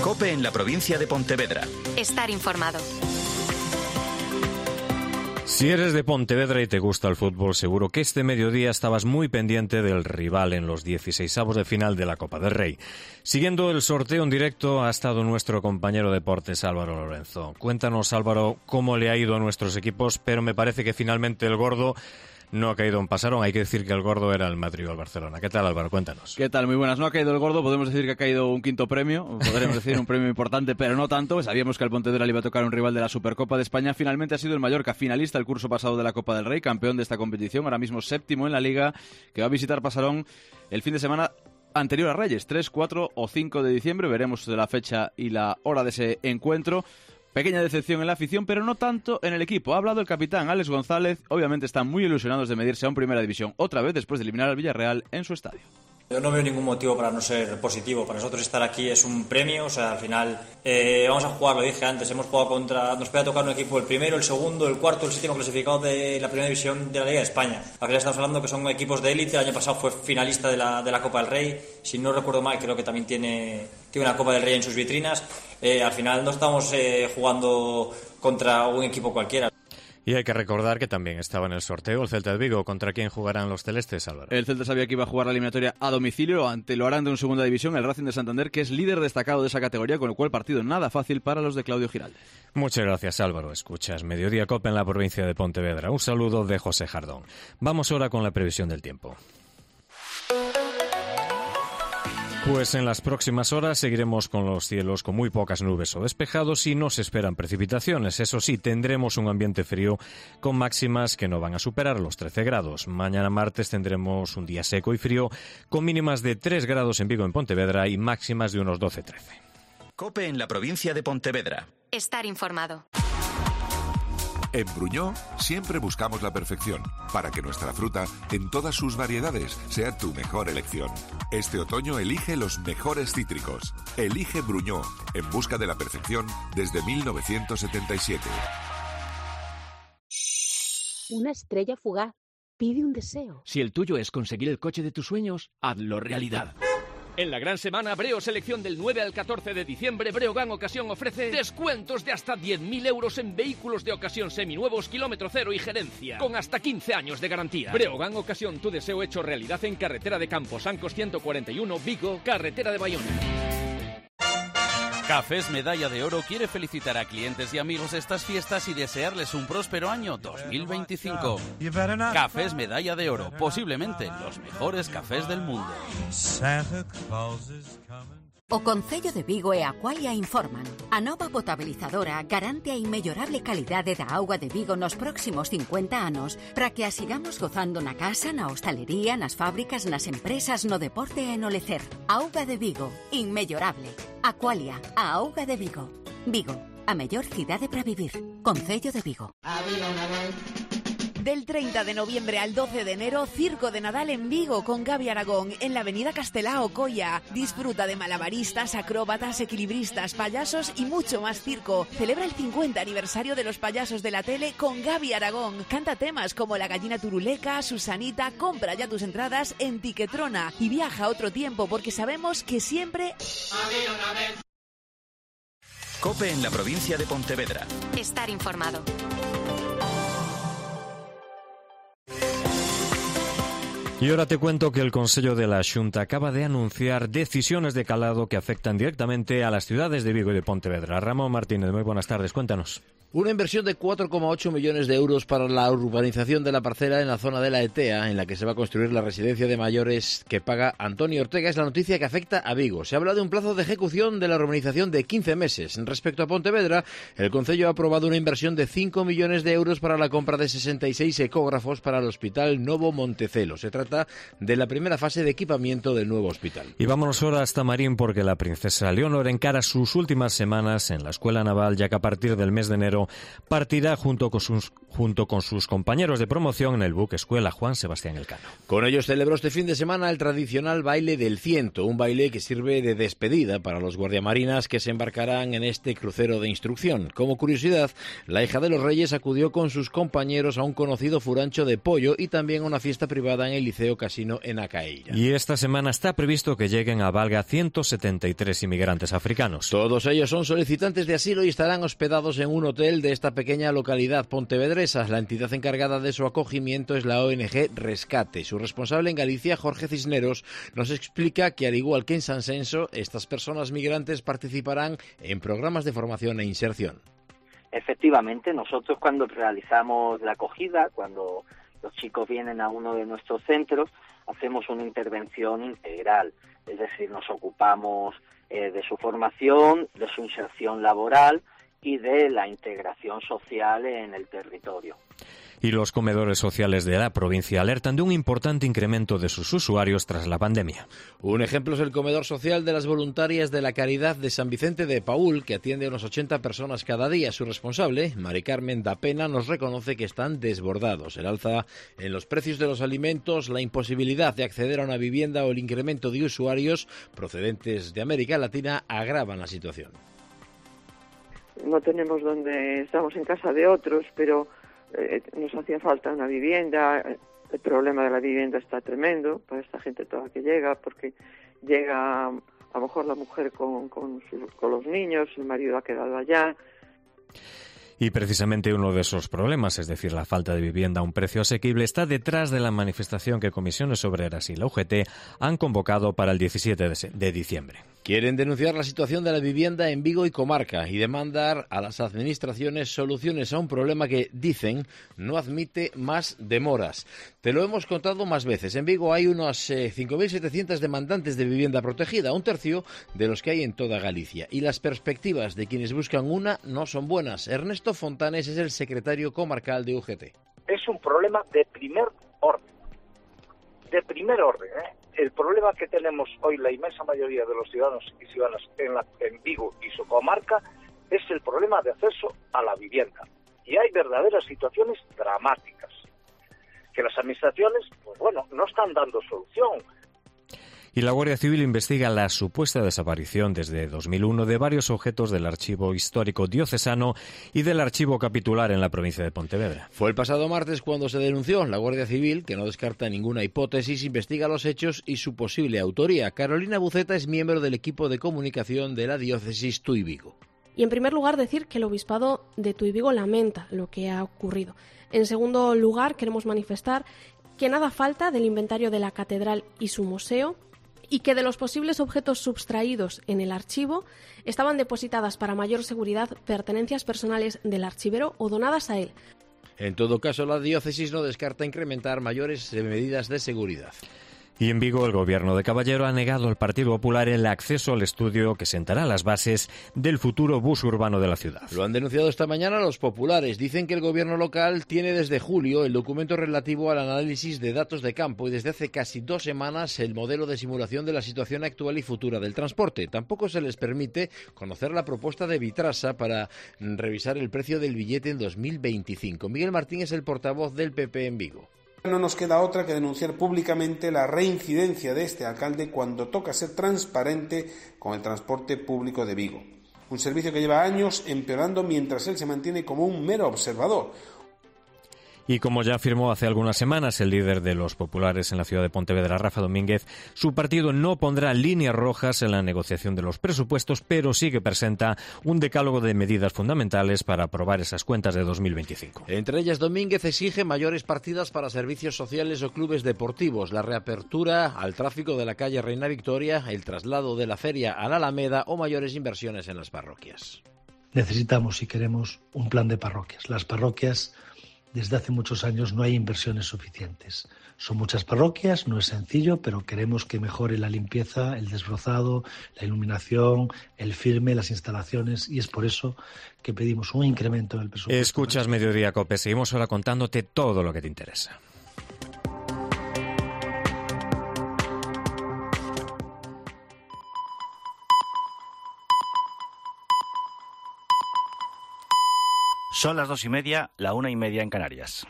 COPE en la provincia de Pontevedra. Estar informado. Si eres de Pontevedra y te gusta el fútbol, seguro que este mediodía estabas muy pendiente del rival en los 16avos de final de la Copa del Rey. Siguiendo el sorteo en directo ha estado nuestro compañero de deportes Álvaro Lorenzo. Cuéntanos, Álvaro, cómo le ha ido a nuestros equipos, pero me parece que finalmente el gordo no ha caído en pasarón. Hay que decir que el gordo era el Madrid o el Barcelona. ¿Qué tal, Álvaro? Cuéntanos. ¿Qué tal? Muy buenas. No ha caído el gordo, podemos decir que ha caído un quinto premio, podríamos decir un premio importante, pero no tanto. Sabíamos que al Pontevedra le iba a tocar un rival de la Supercopa de España. Finalmente ha sido el Mallorca, finalista el curso pasado de la Copa del Rey, campeón de esta competición, ahora mismo séptimo en la Liga, que va a visitar Pasarón el fin de semana anterior a Reyes, 3, 4 o 5 de diciembre. Veremos la fecha y la hora de ese encuentro. Pequeña decepción en la afición, pero no tanto en el equipo. Ha hablado el capitán Alex González. Obviamente están muy ilusionados de medirse a un Primera División otra vez después de eliminar al Villarreal en su estadio. Yo no veo ningún motivo para no ser positivo. Para nosotros estar aquí es un premio, o sea, al final vamos a jugar, lo dije antes, nos puede tocar un equipo el primero, el segundo, el cuarto, el séptimo clasificado de la Primera División de la Liga de España. Al final estamos hablando que son equipos de élite. El año pasado fue finalista de la Copa del Rey. Si no recuerdo mal, creo que también tiene una Copa del Rey en sus vitrinas. Al final no estamos jugando contra un equipo cualquiera. Y hay que recordar que también estaba en el sorteo el Celta de Vigo. ¿Contra quién jugarán los celestes, Álvaro? El Celta sabía que iba a jugar la eliminatoria a domicilio ante lo harán de un segunda división, el Racing de Santander, que es líder destacado de esa categoría, con lo cual partido nada fácil para los de Claudio Giraldez. Muchas gracias, Álvaro. Escuchas Mediodía COPE en la provincia de Pontevedra. Un saludo de José Jardón. Vamos ahora con la previsión del tiempo. Pues en las próximas horas seguiremos con los cielos con muy pocas nubes o despejados y no se esperan precipitaciones. Eso sí, tendremos un ambiente frío con máximas que no van a superar los 13 grados. Mañana martes tendremos un día seco y frío con mínimas de 3 grados en Vigo, en Pontevedra, y máximas de unos 12-13. COPE en la provincia de Pontevedra. Estar informado. En Bruñó siempre buscamos la perfección para que nuestra fruta, en todas sus variedades, sea tu mejor elección. Este otoño elige los mejores cítricos. Elige Bruñó, en busca de la perfección desde 1977. Una estrella fugaz pide un deseo. Si el tuyo es conseguir el coche de tus sueños, hazlo realidad. En la gran semana Breo Selección del 9 al 14 de diciembre, Breogán Ocasión ofrece descuentos de hasta 10.000 euros en vehículos de ocasión seminuevos, kilómetro cero y gerencia, con hasta 15 años de garantía. Breogán Ocasión, tu deseo hecho realidad en carretera de Camposancos 141, Vigo, carretera de Bayona. Cafés Medalla de Oro quiere felicitar a clientes y amigos estas fiestas y desearles un próspero año 2025. Cafés Medalla de Oro, posiblemente los mejores cafés del mundo. O Concello de Vigo e Aqualia informan. A nova potabilizadora garante a inmellorable calidade da auga de Vigo nos próximos 50 anos para que a sigamos gozando na casa, na hostalería, nas fábricas, nas empresas, no deporte e no lecer. Auga de Vigo, inmellorable. Aqualia, a auga de Vigo. Vigo, a mellor cidade para vivir. Concello de Vigo. Del 30 de noviembre al 12 de enero, Circo de Nadal en Vigo con Gaby Aragón en la avenida Castelao, Coia. Disfruta de malabaristas, acróbatas, equilibristas, payasos y mucho más circo. Celebra el 50 aniversario de los payasos de la tele con Gaby Aragón. Canta temas como La gallina turuleca, Susanita. Compra ya tus entradas en Tiquetrona y viaja a otro tiempo porque sabemos que siempre... COPE en la provincia de Pontevedra. Estar informado. Y ahora te cuento que el Consello de la Xunta acaba de anunciar decisiones de calado que afectan directamente a las ciudades de Vigo y de Pontevedra. Ramón Martínez, muy buenas tardes, cuéntanos. Una inversión de 4,8 millones de euros para la urbanización de la parcela en la zona de la Etea, en la que se va a construir la residencia de mayores que paga Antonio Ortega. Es la noticia que afecta a Vigo. Se habla de un plazo de ejecución de la urbanización de 15 meses. Respecto a Pontevedra, el Concello ha aprobado una inversión de 5 millones de euros para la compra de 66 ecógrafos para el Hospital Novo Montecelo. Se trata de la primera fase de equipamiento del nuevo hospital. Y vámonos ahora hasta Marín porque la princesa Leonor encara sus últimas semanas en la Escuela Naval, ya que a partir del mes de enero Castelo, partirá junto con sus compañeros de promoción en el buque escuela Juan Sebastián Elcano. Con ellos celebró este fin de semana el tradicional baile del Ciento, un baile que sirve de despedida para los guardiamarinas que se embarcarán en este crucero de instrucción. Como curiosidad, la hija de los Reyes acudió con sus compañeros a un conocido furancho de pollo y también a una fiesta privada en el Liceo Casino en Acaeira. Y esta semana está previsto que lleguen a Valga 173 inmigrantes africanos. Todos ellos son solicitantes de asilo y estarán hospedados en un hotel de esta pequeña localidad pontevedresa. La entidad encargada de su acogimiento es la ONG Rescate. Su responsable en Galicia, Jorge Cisneros, nos explica que, al igual que en Sansenso, estas personas migrantes participarán en programas de formación e inserción. Efectivamente, nosotros cuando realizamos la acogida, cuando los chicos vienen a uno de nuestros centros, hacemos una intervención integral. Es decir, nos ocupamos de su formación, de su inserción laboral y de la integración social en el territorio. Y los comedores sociales de la provincia alertan de un importante incremento de sus usuarios tras la pandemia. Un ejemplo es el comedor social de las voluntarias de la Caridad de San Vicente de Paúl, que atiende a unas 80 personas cada día. Su responsable, Mari Carmen da Pena, nos reconoce que están desbordados. El alza en los precios de los alimentos, la imposibilidad de acceder a una vivienda o el incremento de usuarios procedentes de América Latina agravan la situación. No tenemos donde, estamos en casa de otros, pero nos hacía falta una vivienda. El problema de la vivienda está tremendo para esta gente toda que llega, porque llega a lo mejor la mujer con los niños, el marido ha quedado allá. Y precisamente uno de esos problemas, es decir, la falta de vivienda a un precio asequible, está detrás de la manifestación que Comisiones Obreras y la UGT han convocado para el 17 de diciembre. Quieren denunciar la situación de la vivienda en Vigo y comarca y demandar a las administraciones soluciones a un problema que, dicen, no admite más demoras. Te lo hemos contado más veces. En Vigo hay unos 5.700 demandantes de vivienda protegida, un tercio de los que hay en toda Galicia. Y las perspectivas de quienes buscan una no son buenas. Ernesto Fontanes es el secretario comarcal de UGT. Es un problema de primer orden. De primer orden, El problema que tenemos hoy la inmensa mayoría de los ciudadanos y ciudadanas en Vigo y su comarca es el problema de acceso a la vivienda. Y hay verdaderas situaciones dramáticas que las administraciones, no están dando solución. Y la Guardia Civil investiga la supuesta desaparición desde 2001 de varios objetos del Archivo Histórico Diocesano y del Archivo Capitular en la provincia de Pontevedra. Fue el pasado martes cuando se denunció. La Guardia Civil, que no descarta ninguna hipótesis, investiga los hechos y su posible autoría. Carolina Buceta es miembro del equipo de comunicación de la diócesis Tui Vigo. Y en primer lugar decir que el obispado de Tui Vigo lamenta lo que ha ocurrido. En segundo lugar queremos manifestar que nada falta del inventario de la catedral y su museo, y que de los posibles objetos subtraídos en el archivo estaban depositadas para mayor seguridad pertenencias personales del archivero o donadas a él. En todo caso, la diócesis no descarta incrementar mayores medidas de seguridad. Y en Vigo, el gobierno de Caballero ha negado al Partido Popular el acceso al estudio que sentará las bases del futuro bus urbano de la ciudad. Lo han denunciado esta mañana los populares. Dicen que el gobierno local tiene desde julio el documento relativo al análisis de datos de campo y desde hace casi 2 semanas el modelo de simulación de la situación actual y futura del transporte. Tampoco se les permite conocer la propuesta de Vitrasa para revisar el precio del billete en 2025. Miguel Martín es el portavoz del PP en Vigo. No nos queda otra que denunciar públicamente la reincidencia de este alcalde cuando toca ser transparente con el transporte público de Vigo. Un servicio que lleva años empeorando mientras él se mantiene como un mero observador. Y como ya afirmó hace algunas semanas el líder de los populares en la ciudad de Pontevedra, Rafa Domínguez, su partido no pondrá líneas rojas en la negociación de los presupuestos, pero sí que presenta un decálogo de medidas fundamentales para aprobar esas cuentas de 2025. Entre ellas, Domínguez exige mayores partidas para servicios sociales o clubes deportivos, la reapertura al tráfico de la calle Reina Victoria, el traslado de la feria a la Alameda o mayores inversiones en las parroquias. Necesitamos y queremos un plan de parroquias. Las parroquias, desde hace muchos años no hay inversiones suficientes. Son muchas parroquias, no es sencillo, pero queremos que mejore la limpieza, el desbrozado, la iluminación, el firme, las instalaciones, y es por eso que pedimos un incremento en el presupuesto. Escuchas Mediodía COPE, seguimos ahora contándote todo lo que te interesa. Son las 2:30, la 1:30 en Canarias.